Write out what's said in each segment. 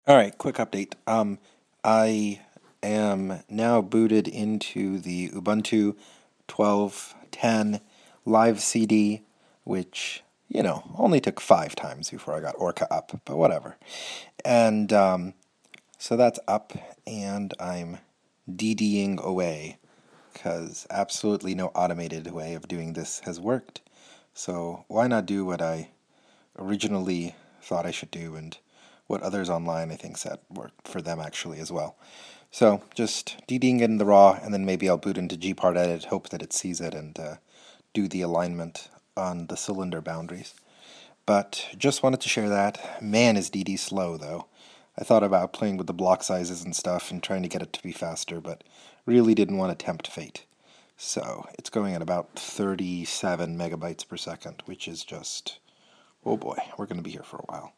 All right, quick update. I am now booted into the Ubuntu 12.10 Live CD, which, only took 5 times before I got Orca up, but whatever. And so that's up, and I'm DDing away, because absolutely no automated way of doing this has worked. So why not do what I originally thought I should do, and what others online I think said worked for them actually as well. So just DDing in the raw, and then maybe I'll boot into gpartedit, hope that it sees it, and do the alignment on the cylinder boundaries. But just wanted to share that. Man, is DD slow though. I thought about playing with the block sizes and stuff and trying to get it to be faster, but really didn't want to tempt fate. So it's going at about 37 megabytes per second, which is just, oh boy, we're going to be here for a while.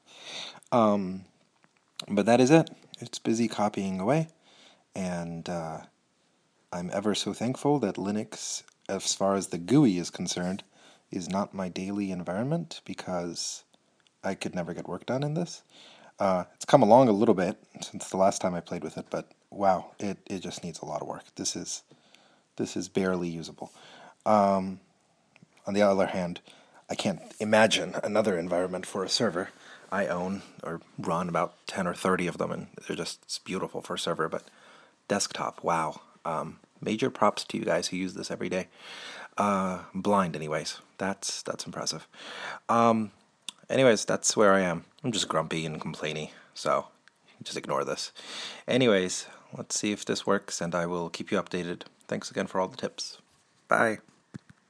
But that is it. It's busy copying away, and I'm ever so thankful that Linux, as far as the GUI is concerned, is not my daily environment, because I could never get work done in this. It's come along a little bit since the last time I played with it, but wow, it just needs a lot of work. This is barely usable. On the other hand, I can't imagine another environment for a server. I own or run about 10 or 30 of them, and they're just it's beautiful for a server. But desktop, wow. Major props to you guys who use this every day. Blind, anyways. That's impressive. Anyways, that's where I am. I'm just grumpy and complainy, so just ignore this. Anyways, let's see if this works, and I will keep you updated. Thanks again for all the tips. Bye.